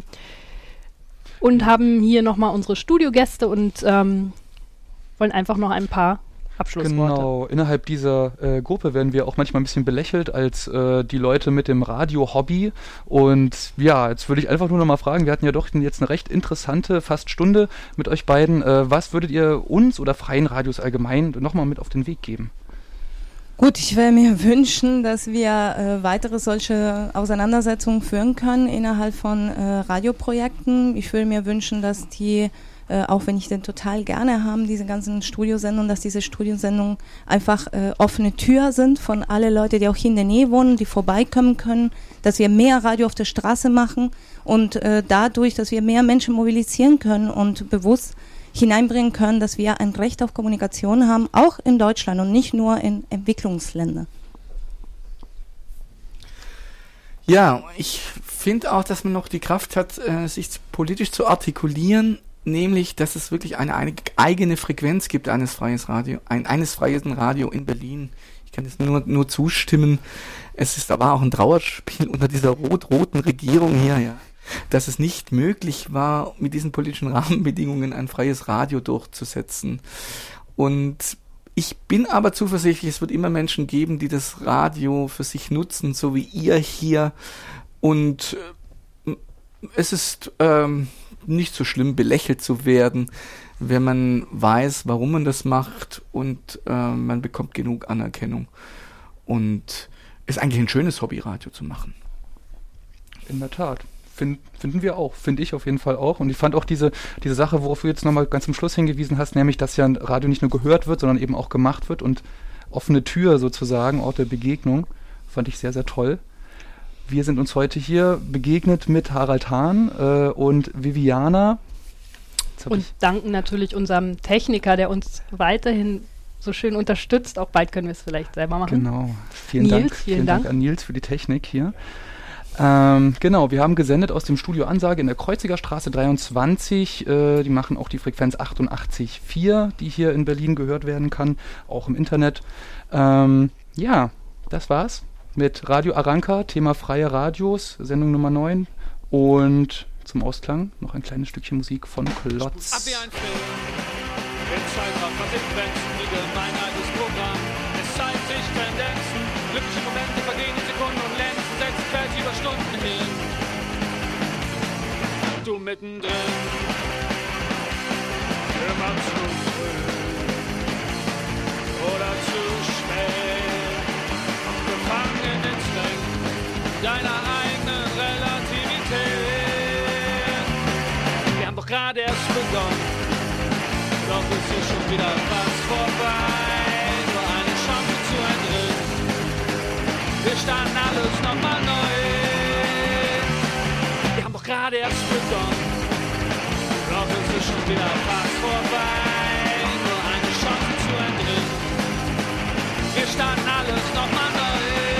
und haben hier nochmal unsere Studiogäste und wollen einfach noch ein paar Abschlussworte. Genau, innerhalb dieser Gruppe werden wir auch manchmal ein bisschen belächelt als die Leute mit dem Radio-Hobby. Und ja, jetzt würde ich einfach nur noch mal fragen, wir hatten ja doch jetzt eine recht interessante fast Stunde mit euch beiden. Was würdet ihr uns oder freien Radios allgemein nochmal mit auf den Weg geben? Gut, ich würde mir wünschen, dass wir weitere solche Auseinandersetzungen führen können innerhalb von Radioprojekten. Ich würde mir wünschen, dass die auch wenn ich den total gerne haben, diese ganzen Studiosendungen, dass diese Studiosendungen einfach offene Tür sind von alle Leute, die auch hier in der Nähe wohnen, die vorbeikommen können, dass wir mehr Radio auf der Straße machen und dadurch, dass wir mehr Menschen mobilisieren können und bewusst hineinbringen können, dass wir ein Recht auf Kommunikation haben, auch in Deutschland und nicht nur in Entwicklungsländern. Ja, ich finde auch, dass man noch die Kraft hat, sich politisch zu artikulieren, nämlich, dass es wirklich eine eigene Frequenz gibt eines freien Radio in Berlin. Ich kann jetzt nur zustimmen. Es ist aber auch ein Trauerspiel unter dieser rot-roten Regierung hier, ja, dass es nicht möglich war, mit diesen politischen Rahmenbedingungen ein freies Radio durchzusetzen. Und ich bin aber zuversichtlich, es wird immer Menschen geben, die das Radio für sich nutzen, so wie ihr hier. Und es ist nicht so schlimm, belächelt zu werden, wenn man weiß, warum man das macht und man bekommt genug Anerkennung. Und es ist eigentlich ein schönes Hobby, Radio zu machen. In der Tat. Finden wir auch. Finde ich auf jeden Fall auch. Und ich fand auch diese Sache, worauf du jetzt nochmal ganz zum Schluss hingewiesen hast, nämlich, dass ja ein Radio nicht nur gehört wird, sondern eben auch gemacht wird und offene Tür sozusagen, Ort der Begegnung, fand ich sehr, sehr toll. Wir sind uns heute hier begegnet mit Harald Hahn und Viviana. Und danken natürlich unserem Techniker, der uns weiterhin so schön unterstützt. Auch bald können wir es vielleicht selber machen. Genau. Vielen Dank an Nils für die Technik hier. Genau, wir haben gesendet aus dem Studio Ansage in der Kreuziger Straße 23. Die machen auch die Frequenz 88,4, die hier in Berlin gehört werden kann, auch im Internet. Ja, das war's mit Radio Aranka, Thema freie Radios, Sendung Nummer 9. Und zum Ausklang noch ein kleines Stückchen Musik von Klotz. Ab wie ein Film, in Zeitraum Konsequenzen, die Gemeinheit des Programms. Es zeigt sich Tendenzen, glückliche Momente vergehen in Sekunden und Lenzen, setzt Feld über Stunden hin. Du mittendrin, immer zu früh oder zu spät, gefangen in den Zwängen deiner eigenen Relativität. Wir haben doch gerade erst begonnen, doch es ist schon wieder fast vorbei, nur eine Chance zu entrinnen. Wir starten alles nochmal neu. Wir haben doch gerade erst begonnen, doch es ist schon wieder fast vorbei, nur eine Chance zu entrinnen. Wir starten alles nochmal neu.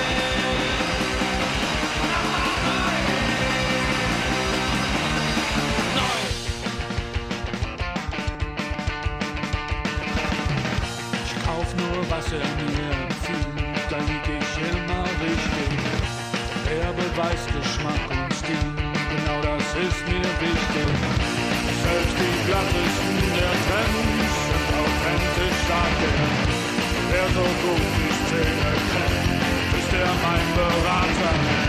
Was er mir empfiehlt, da lieg ich immer richtig. Er beweist Geschmack und Stil, genau das ist mir wichtig. Selbst die glattesten der Trends sind authentisch, sagt er. Wer so gut die Szene kennt, ist er mein Berater.